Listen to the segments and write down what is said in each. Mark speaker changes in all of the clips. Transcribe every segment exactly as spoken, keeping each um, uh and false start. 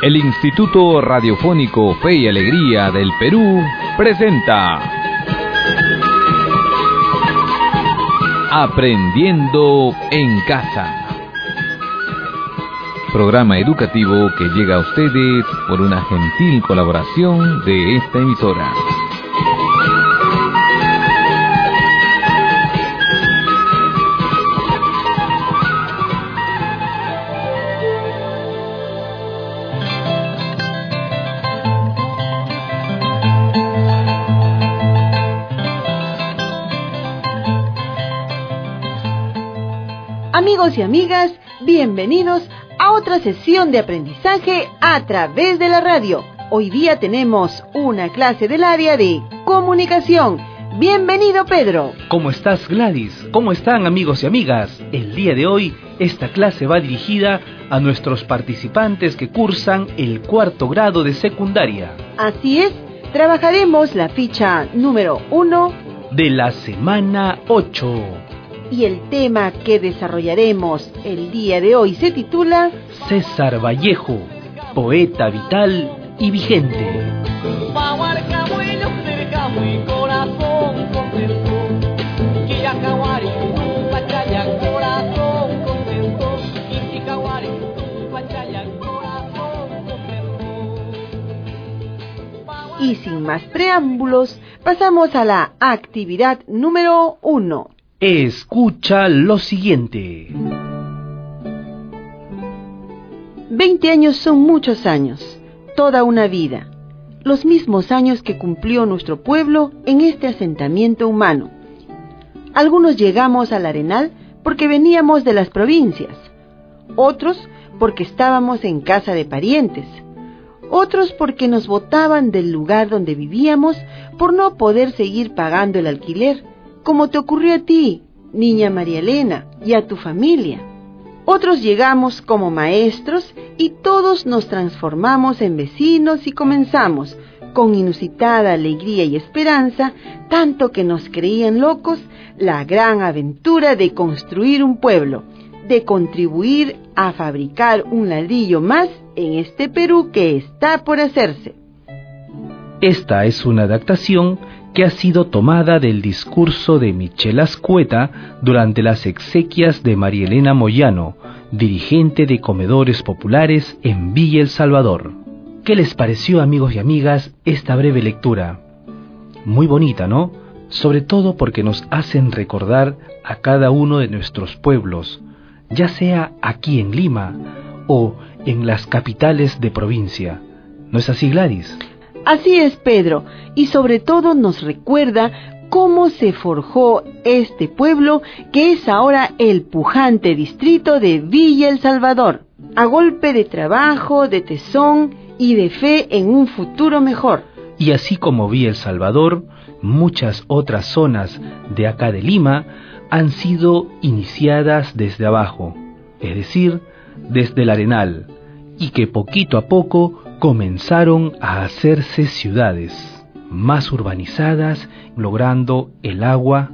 Speaker 1: El Instituto Radiofónico Fe y Alegría del Perú presenta Aprendiendo en Casa, programa educativo que llega a ustedes por una gentil colaboración de esta emisora.
Speaker 2: Amigos y amigas, bienvenidos a otra sesión de aprendizaje a través de la radio. Hoy día tenemos una clase del área de comunicación. Bienvenido, Pedro.
Speaker 3: ¿Cómo estás, Gladys? ¿Cómo están, amigos y amigas? El día de hoy, esta clase va dirigida a nuestros participantes que cursan el cuarto grado de secundaria.
Speaker 2: Así es, trabajaremos la ficha número uno
Speaker 3: de la semana ocho.
Speaker 2: Y el tema que desarrollaremos el día de hoy se titula
Speaker 3: César Vallejo, poeta vital y vigente.
Speaker 2: Y sin más preámbulos, pasamos a la actividad número uno.
Speaker 3: Escucha lo siguiente.
Speaker 2: Veinte años son muchos años, toda una vida, los mismos años que cumplió nuestro pueblo en este asentamiento humano. Algunos llegamos al Arenal porque veníamos de las provincias, otros porque estábamos en casa de parientes, otros porque nos botaban del lugar donde vivíamos por no poder seguir pagando el alquiler, como te ocurrió a ti, niña María Elena, y a tu familia. Otros llegamos como maestros y todos nos transformamos en vecinos y comenzamos, con inusitada alegría y esperanza, tanto que nos creían locos, la gran aventura de construir un pueblo, de contribuir a fabricar un ladrillo más en este Perú que está por hacerse.
Speaker 3: Esta es una adaptación que ha sido tomada del discurso de Michel Azcueta durante las exequias de María Elena Moyano, dirigente de comedores populares en Villa El Salvador. ¿Qué les pareció, amigos y amigas, esta breve lectura? Muy bonita, ¿no? Sobre todo porque nos hacen recordar a cada uno de nuestros pueblos, ya sea aquí en Lima o en las capitales de provincia. ¿No es así, Gladys?
Speaker 2: Así es, Pedro, y sobre todo nos recuerda cómo se forjó este pueblo que es ahora el pujante distrito de Villa El Salvador, a golpe de trabajo, de tesón y de fe en un futuro mejor.
Speaker 3: Y así como Villa El Salvador, muchas otras zonas de acá de Lima han sido iniciadas desde abajo, es decir, desde el Arenal, y que poquito a poco comenzaron a hacerse ciudades más urbanizadas, logrando el agua,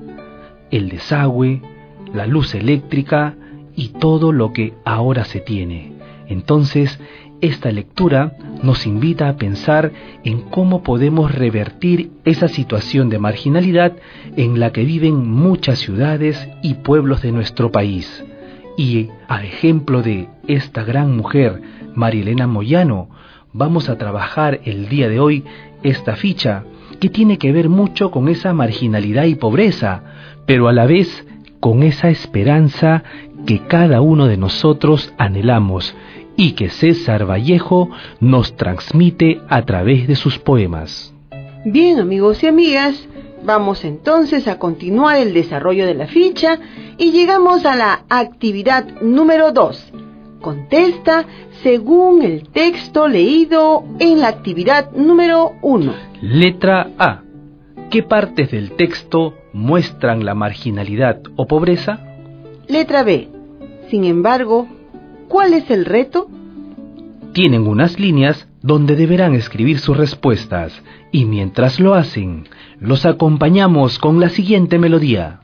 Speaker 3: el desagüe, la luz eléctrica y todo lo que ahora se tiene. Entonces, esta lectura nos invita a pensar en cómo podemos revertir esa situación de marginalidad en la que viven muchas ciudades y pueblos de nuestro país. Y, a ejemplo de esta gran mujer, María Elena Moyano, vamos a trabajar el día de hoy esta ficha que tiene que ver mucho con esa marginalidad y pobreza, pero a la vez con esa esperanza que cada uno de nosotros anhelamos y que César Vallejo nos transmite a través de sus poemas.
Speaker 2: Bien, amigos y amigas, vamos entonces a continuar el desarrollo de la ficha y llegamos a la actividad número dos. Contesta según el texto leído en la actividad número uno.
Speaker 3: Letra A. ¿Qué partes del texto muestran la marginalidad o pobreza?
Speaker 2: Letra B. Sin embargo, ¿cuál es el reto?
Speaker 3: Tienen unas líneas donde deberán escribir sus respuestas y mientras lo hacen, los acompañamos con la siguiente melodía.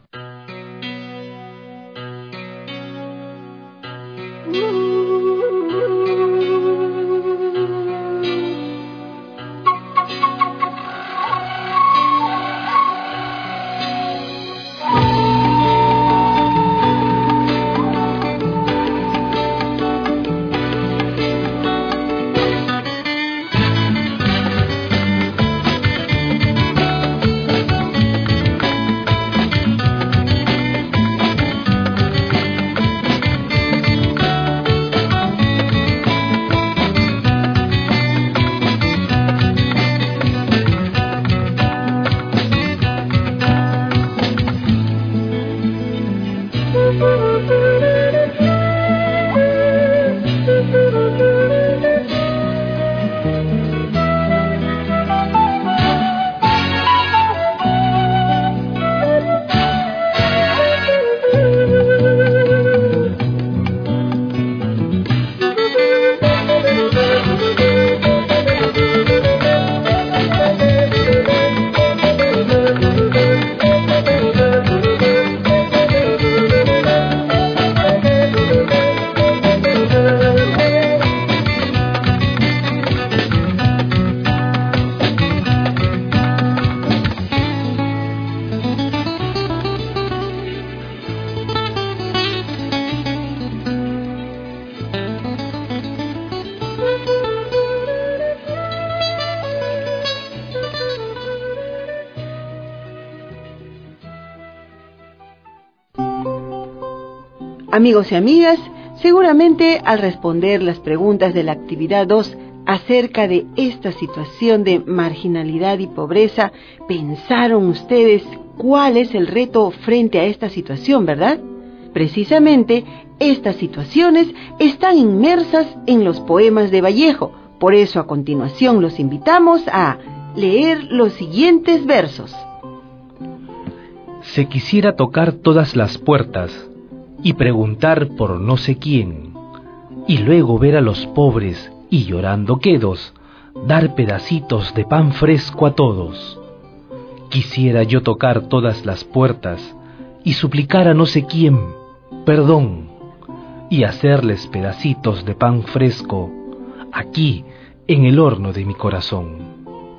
Speaker 2: Amigos y amigas, seguramente al responder las preguntas de la actividad dos acerca de esta situación de marginalidad y pobreza, pensaron ustedes cuál es el reto frente a esta situación, ¿verdad? Precisamente, estas situaciones están inmersas en los poemas de Vallejo. Por eso, a continuación, los invitamos a leer los siguientes versos.
Speaker 3: Se quisiera tocar todas las puertas y preguntar por no sé quién, y luego ver a los pobres y llorando quedos, dar pedacitos de pan fresco a todos. Quisiera yo tocar todas las puertas y suplicar a no sé quién perdón, y hacerles pedacitos de pan fresco aquí en el horno de mi corazón.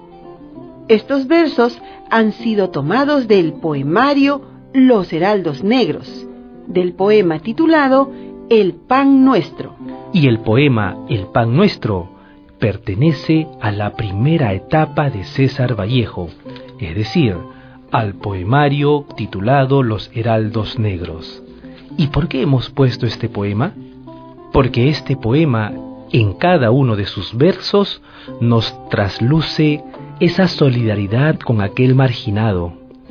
Speaker 2: Estos versos han sido tomados del poemario Los Heraldos Negros, del poema titulado El Pan Nuestro.
Speaker 3: Y el poema El Pan Nuestro pertenece a la primera etapa de César Vallejo, es decir, al poemario titulado Los Heraldos Negros. ¿Y por qué hemos puesto este poema? Porque este poema, en cada uno de sus versos, nos trasluce esa solidaridad con aquel marginado,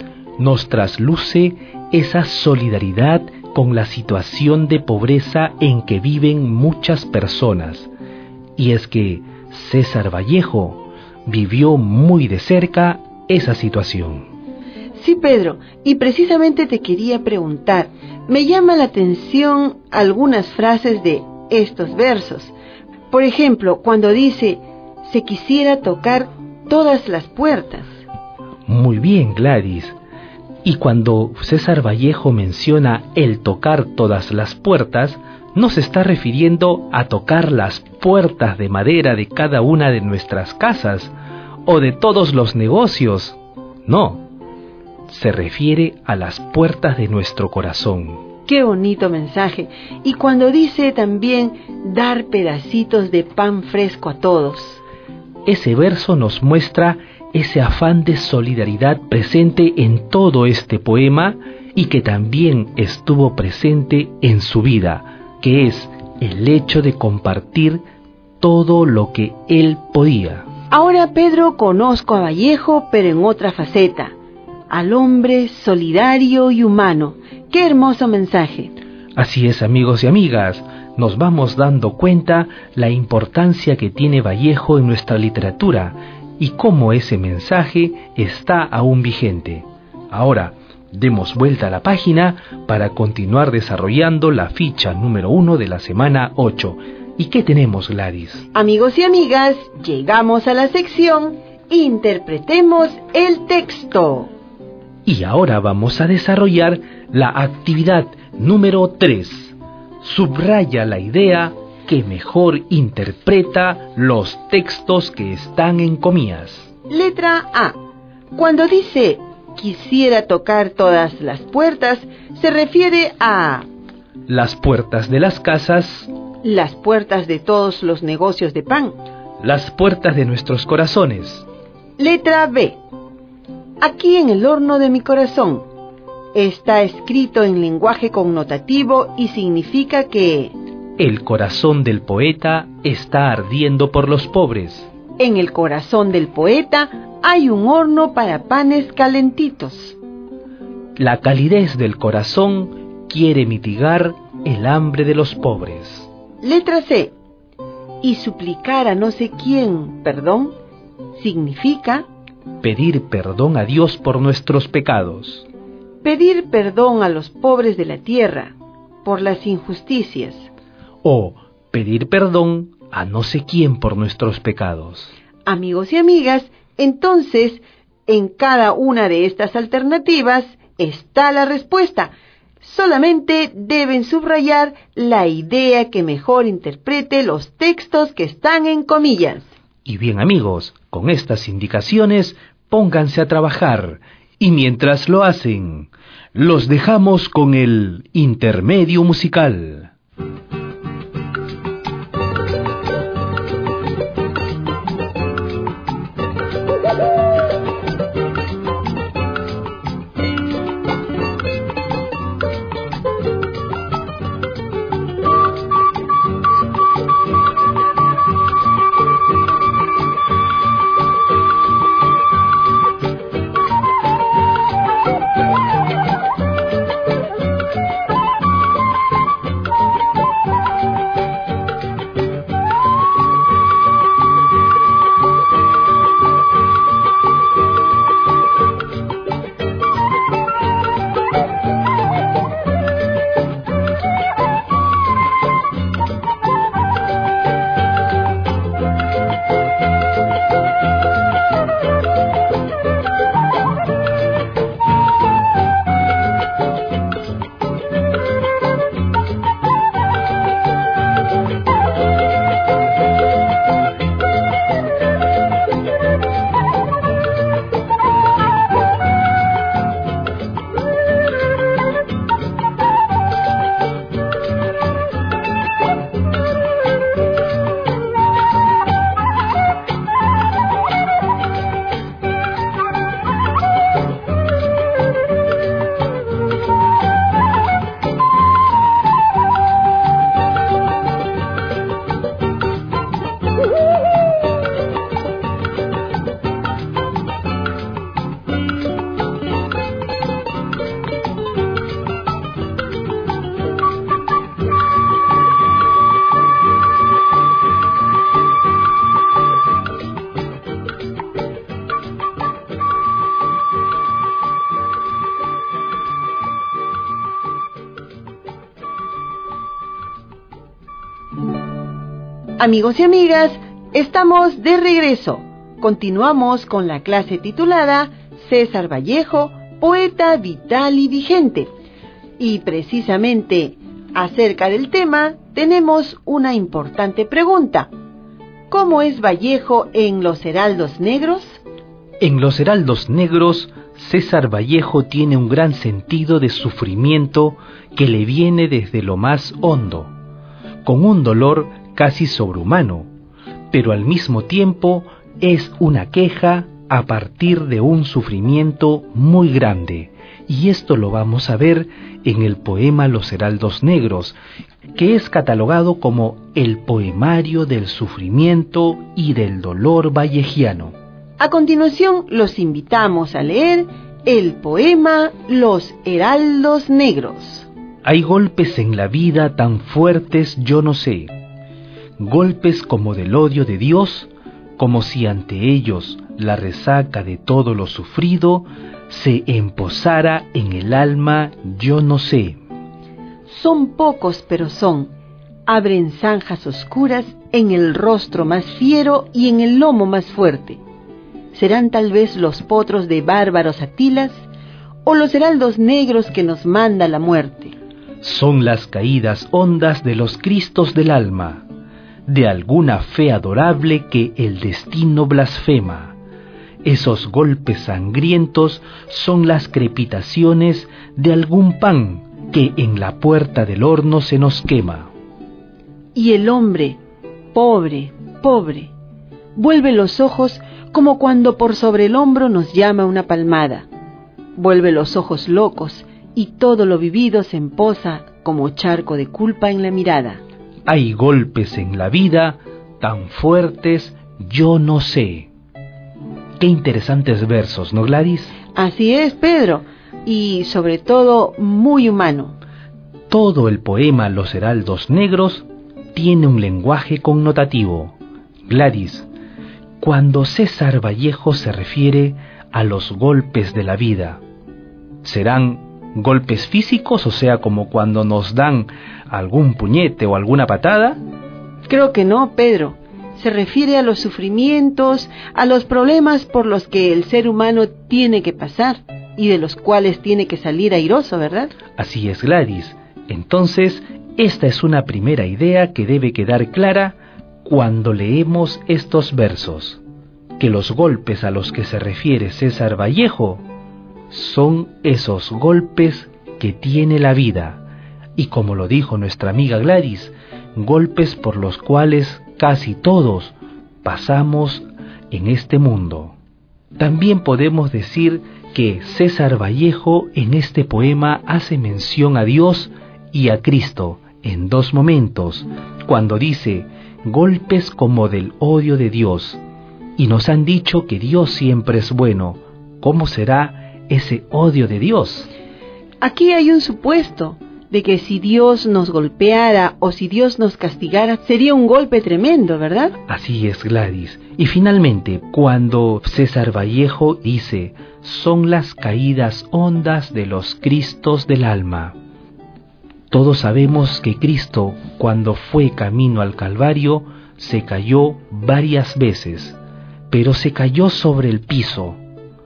Speaker 3: nos trasluce esa solidaridad con la situación de pobreza en que viven muchas personas. Y es que César Vallejo vivió muy de cerca esa situación.
Speaker 2: Sí, Pedro, y precisamente te quería preguntar, me llama la atención algunas frases de estos versos. Por ejemplo, cuando dice, se quisiera tocar todas las puertas.
Speaker 3: Muy bien, Gladys. Y cuando César Vallejo menciona el tocar todas las puertas, no se está refiriendo a tocar las puertas de madera de cada una de nuestras casas o de todos los negocios. No, se refiere a las puertas de nuestro corazón.
Speaker 2: ¡Qué bonito mensaje! Y cuando dice también dar pedacitos de pan fresco a todos.
Speaker 3: Ese verso nos muestra ese afán de solidaridad presente en todo este poema y que también estuvo presente en su vida, que es el hecho de compartir todo lo que él podía.
Speaker 2: Ahora, Pedro, conozco a Vallejo, pero en otra faceta, al hombre solidario y humano. ¡Qué hermoso mensaje!
Speaker 3: Así es, amigos y amigas, nos vamos dando cuenta la importancia que tiene Vallejo en nuestra literatura y cómo ese mensaje está aún vigente. Ahora, demos vuelta a la página para continuar desarrollando la ficha número uno de la semana ocho. ¿Y qué tenemos, Gladys?
Speaker 2: Amigos y amigas, llegamos a la sección Interpretemos el texto.
Speaker 3: Y ahora vamos a desarrollar la actividad número tres. Subraya la idea que mejor interpreta los textos que están en comillas.
Speaker 2: Letra A. Cuando dice quisiera tocar todas las puertas, se refiere a
Speaker 3: las puertas de las casas,
Speaker 2: las puertas de todos los negocios de pan,
Speaker 3: las puertas de nuestros corazones.
Speaker 2: Letra B. Aquí en el horno de mi corazón. Está escrito en lenguaje connotativo y significa que
Speaker 3: el corazón del poeta está ardiendo por los pobres.
Speaker 2: En el corazón del poeta hay un horno para panes calentitos.
Speaker 3: La calidez del corazón quiere mitigar el hambre de los pobres.
Speaker 2: Letra C. Y suplicar a no sé quién perdón significa
Speaker 3: pedir perdón a Dios por nuestros pecados.
Speaker 2: Pedir perdón a los pobres de la tierra por las injusticias.
Speaker 3: O pedir perdón a no sé quién por nuestros pecados.
Speaker 2: Amigos y amigas, entonces, en cada una de estas alternativas está la respuesta. Solamente deben subrayar la idea que mejor interprete los textos que están en comillas.
Speaker 3: Y bien, amigos, con estas indicaciones, pónganse a trabajar. Y mientras lo hacen, los dejamos con el intermedio musical.
Speaker 2: Amigos y amigas, estamos de regreso. Continuamos con la clase titulada César Vallejo, poeta vital y vigente. Y precisamente acerca del tema tenemos una importante pregunta. ¿Cómo es Vallejo en Los Heraldos Negros?
Speaker 3: En Los Heraldos Negros, César Vallejo tiene un gran sentido de sufrimiento que le viene desde lo más hondo, con un dolor casi sobrehumano, pero al mismo tiempo es una queja a partir de un sufrimiento muy grande, y esto lo vamos a ver en el poema Los Heraldos Negros, que es catalogado como el poemario del sufrimiento y del dolor vallejiano.
Speaker 2: A continuación, los invitamos a leer el poema Los Heraldos Negros.
Speaker 3: Hay golpes en la vida tan fuertes, yo no sé, golpes como del odio de Dios, como si ante ellos la resaca de todo lo sufrido se emposara en el alma, yo no sé.
Speaker 2: Son pocos, pero son, abren zanjas oscuras en el rostro más fiero y en el lomo más fuerte. ¿Serán tal vez los potros de bárbaros Atilas o los heraldos negros que nos manda la muerte?
Speaker 3: Son las caídas hondas de los Cristos del alma, de alguna fe adorable que el destino blasfema. Esos golpes sangrientos son las crepitaciones de algún pan que en la puerta del horno se nos quema.
Speaker 2: Y el hombre, pobre, pobre, vuelve los ojos como cuando por sobre el hombro nos llama una palmada. Vuelve los ojos locos y todo lo vivido se emposa como charco de culpa en la mirada.
Speaker 3: Hay golpes en la vida tan fuertes, yo no sé. Qué interesantes versos, ¿no, Gladys?
Speaker 2: Así es, Pedro, y sobre todo muy humano.
Speaker 3: Todo el poema Los Heraldos Negros tiene un lenguaje connotativo. Gladys, cuando César Vallejo se refiere a los golpes de la vida, ¿serán golpes físicos, o sea, como cuando nos dan algún puñete o alguna patada?
Speaker 2: Creo que no, Pedro. Se refiere a los sufrimientos, a los problemas por los que el ser humano tiene que pasar y de los cuales tiene que salir airoso, ¿verdad?
Speaker 3: Así es, Gladys. Entonces, esta es una primera idea que debe quedar clara cuando leemos estos versos, que los golpes a los que se refiere César Vallejo son esos golpes que tiene la vida, y como lo dijo nuestra amiga Gladys, golpes por los cuales casi todos pasamos en este mundo. También podemos decir que César Vallejo en este poema hace mención a Dios y a Cristo en dos momentos, cuando dice golpes como del odio de Dios, y nos han dicho que Dios siempre es bueno. ¿Cómo será ese odio de Dios?
Speaker 2: Aquí hay un supuesto de que si Dios nos golpeara o si Dios nos castigara, sería un golpe tremendo, ¿verdad?
Speaker 3: Así es, Gladys. Y finalmente, cuando César Vallejo dice, son las caídas hondas de los Cristos del alma. Todos sabemos que Cristo, cuando fue camino al Calvario, se cayó varias veces, pero se cayó sobre el piso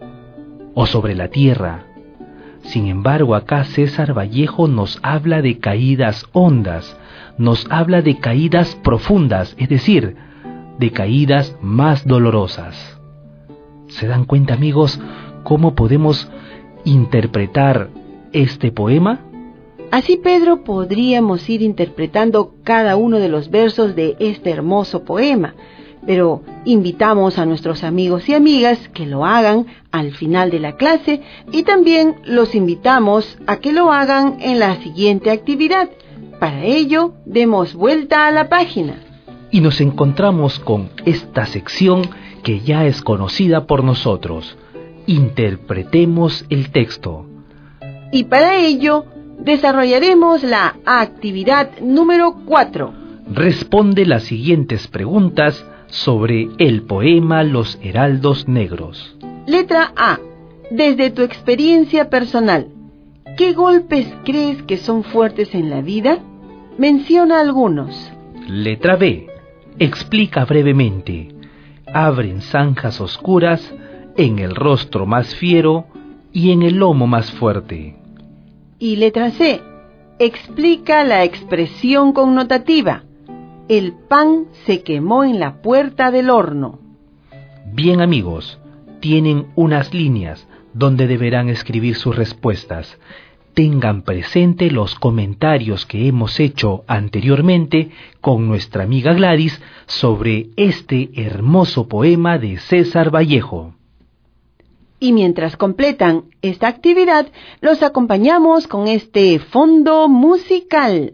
Speaker 3: o sobre la tierra. Sin embargo, acá César Vallejo nos habla de caídas hondas, nos habla de caídas profundas, es decir, de caídas más dolorosas. ¿Se dan cuenta, amigos, cómo podemos interpretar este poema?
Speaker 2: Así, Pedro, podríamos ir interpretando cada uno de los versos de este hermoso poema, pero invitamos a nuestros amigos y amigas que lo hagan al final de la clase y también los invitamos a que lo hagan en la siguiente actividad. Para ello, demos vuelta a la página.
Speaker 3: Y nos encontramos con esta sección que ya es conocida por nosotros. Interpretemos el texto.
Speaker 2: Y para ello, desarrollaremos la actividad número cuatro.
Speaker 3: Responde las siguientes preguntas sobre el poema Los Heraldos Negros.
Speaker 2: Letra A. Desde tu experiencia personal, ¿qué golpes crees que son fuertes en la vida? Menciona algunos.
Speaker 3: Letra B. explica brevemente. Abren zanjas oscuras en el rostro más fiero y en el lomo más fuerte.
Speaker 2: Y letra C, explica la expresión connotativa. El pan se quemó en la puerta del horno.
Speaker 3: Bien, amigos, tienen unas líneas donde deberán escribir sus respuestas. Tengan presente los comentarios que hemos hecho anteriormente con nuestra amiga Gladys sobre este hermoso poema de César Vallejo.
Speaker 2: Y mientras completan esta actividad, los acompañamos con este fondo musical.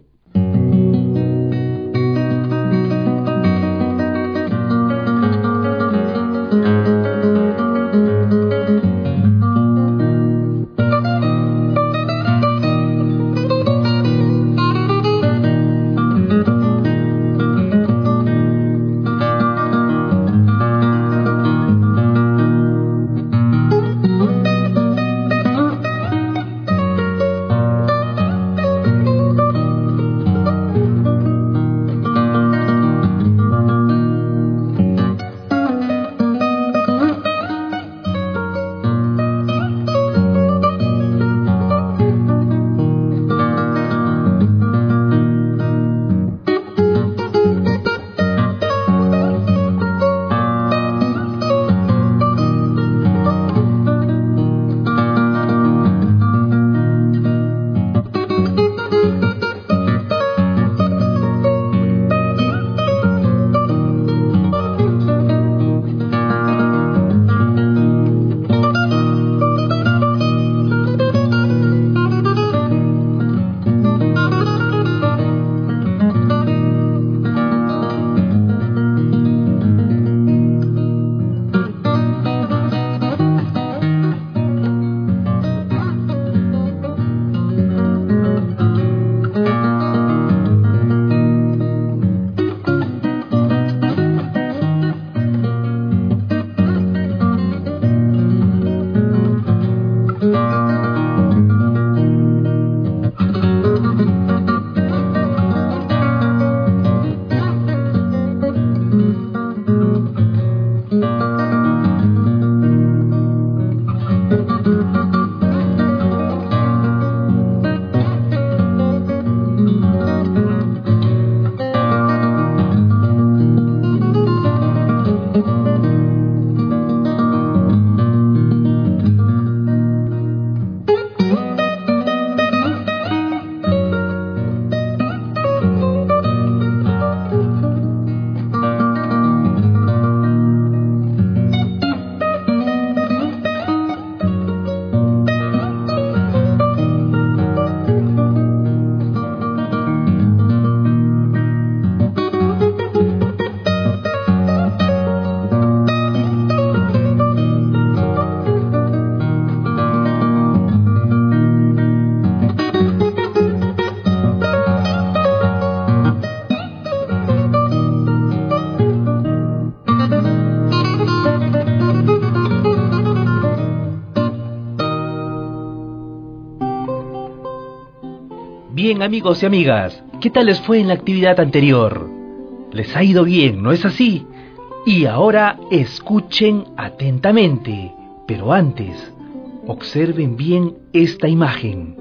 Speaker 3: Bien, amigos y amigas, ¿qué tal les fue en la actividad anterior? ¿Les ha ido bien, no es así? Y ahora escuchen atentamente, pero antes, observen bien esta imagen.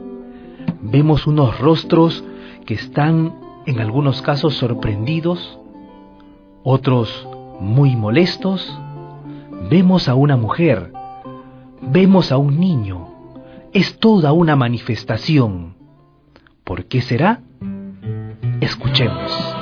Speaker 3: Vemos unos rostros que están en algunos casos sorprendidos, otros muy molestos. Vemos a una mujer, vemos a un niño. Es toda una manifestación. ¿Por qué será? Escuchemos.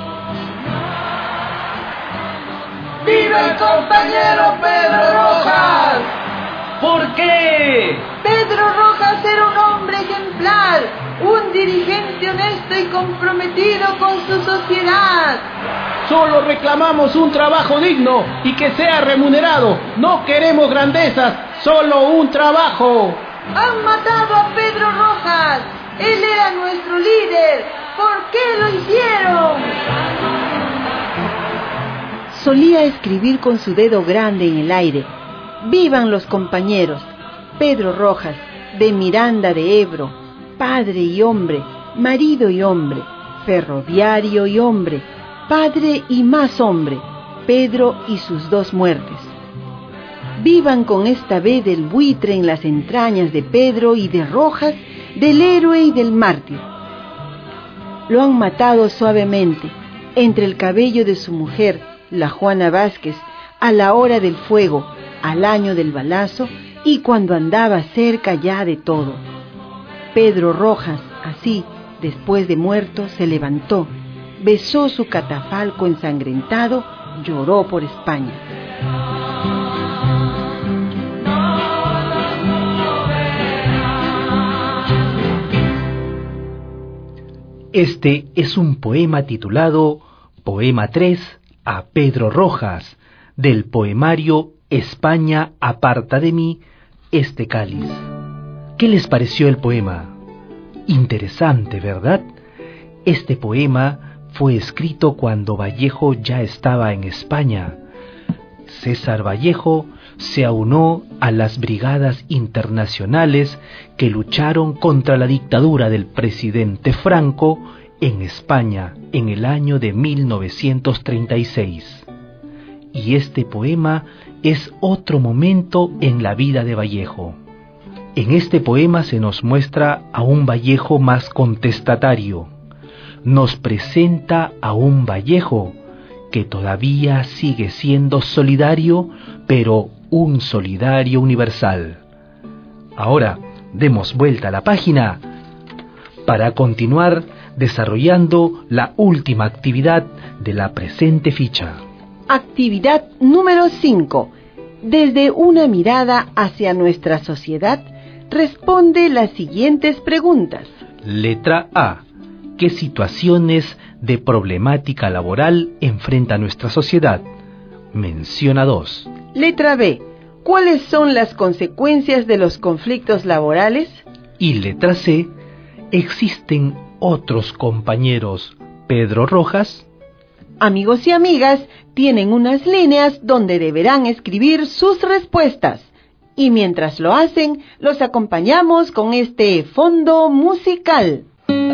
Speaker 4: ¡Viva el compañero Pedro Rojas!
Speaker 3: ¿Por qué?
Speaker 2: Pedro Rojas era un hombre ejemplar, un dirigente honesto y comprometido con su sociedad.
Speaker 4: Solo reclamamos un trabajo digno y que sea remunerado. No queremos grandezas, solo un trabajo.
Speaker 2: Han matado a Pedro Rojas. Él era nuestro líder. ¿Por qué lo hicieron? Solía escribir con su dedo grande en el aire. ¡Vivan los compañeros! Pedro Rojas, de Miranda de Ebro, padre y hombre, marido y hombre, ferroviario y hombre, padre y más hombre, Pedro y sus dos muertes. Vivan con esta B del buitre en las entrañas de Pedro y de Rojas, del héroe y del mártir. Lo han matado suavemente, entre el cabello de su mujer, la Juana Vázquez, a la hora del fuego, al año del balazo y cuando andaba cerca ya de todo. Pedro Rojas, así, después de muerto, se levantó, besó su catafalco ensangrentado, lloró por España.
Speaker 3: Este es un poema titulado Poema tres a Pedro Rojas, del poemario España aparta de mí este cáliz. ¿Qué les pareció el poema? Interesante, ¿verdad? Este poema fue escrito cuando Vallejo ya estaba en España. César Vallejo se aunó a las brigadas internacionales que lucharon contra la dictadura del presidente Franco en España en el año de mil novecientos treinta y seis. Y este poema es otro momento en la vida de Vallejo. En este poema se nos muestra a un Vallejo más contestatario. Nos presenta a un Vallejo que todavía sigue siendo solidario, pero un solidario universal. Ahora, demos vuelta a la página para continuar desarrollando la última actividad de la presente ficha.
Speaker 2: Actividad número cinco. Desde una mirada hacia nuestra sociedad, responde las siguientes preguntas.
Speaker 3: Letra A. ¿Qué situaciones de problemática laboral enfrenta nuestra sociedad? Menciona dos.
Speaker 2: Letra B. ¿Cuáles son las consecuencias de los conflictos laborales?
Speaker 3: Y letra C. ¿Existen otros compañeros Pedro Rojas?
Speaker 2: Amigos y amigas, tienen unas líneas donde deberán escribir sus respuestas. Y mientras lo hacen, los acompañamos con este fondo musical.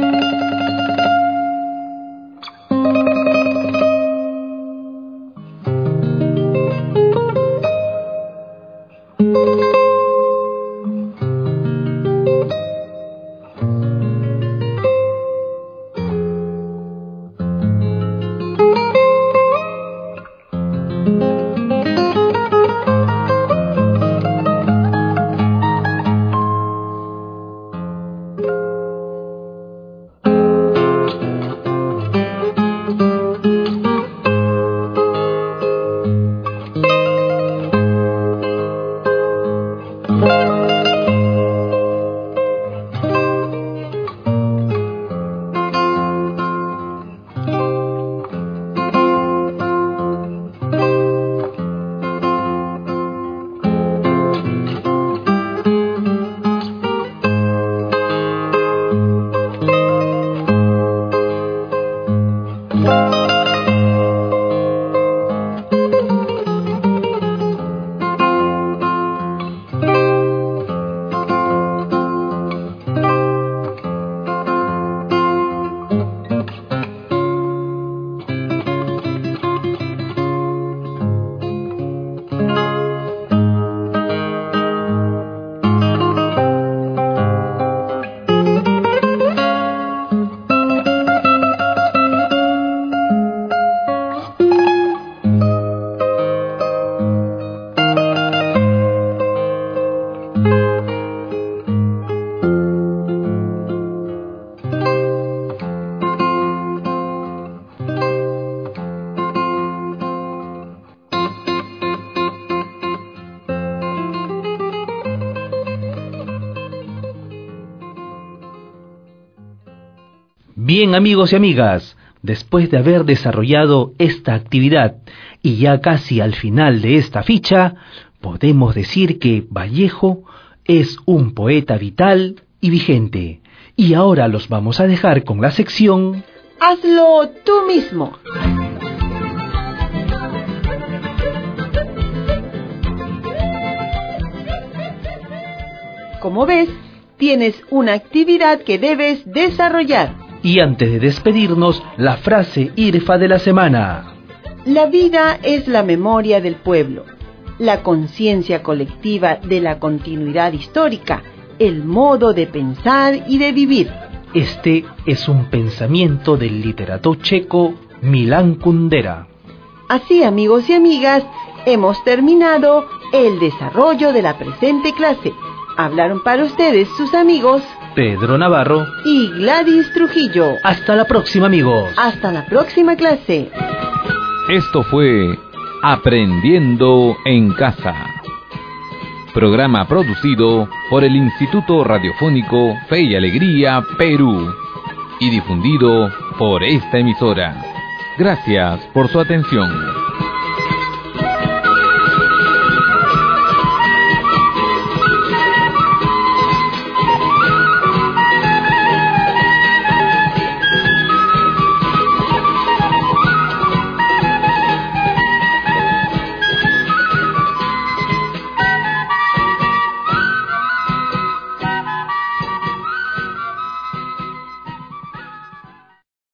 Speaker 3: Bien, amigos y amigas, después de haber desarrollado esta actividad y ya casi al final de esta ficha, podemos decir que Vallejo es un poeta vital y vigente. Y ahora los vamos a dejar con la sección
Speaker 2: ¡Hazlo tú mismo! Como ves, tienes una actividad que debes desarrollar.
Speaker 3: Y antes de despedirnos, la frase IRFA de la semana.
Speaker 2: La vida es la memoria del pueblo, la conciencia colectiva de la continuidad histórica, el modo de pensar y de vivir.
Speaker 3: Este es un pensamiento del literato checo Milan Kundera.
Speaker 2: Así, amigos y amigas, hemos terminado el desarrollo de la presente clase. Hablaron para ustedes sus amigos
Speaker 3: Pedro Navarro
Speaker 2: y Gladys Trujillo.
Speaker 3: Hasta la próxima, amigos.
Speaker 2: Hasta la próxima clase.
Speaker 1: Esto fue Aprendiendo en Casa. Programa producido por el Instituto Radiofónico Fe y Alegría, Perú, y difundido por esta emisora. Gracias por su atención.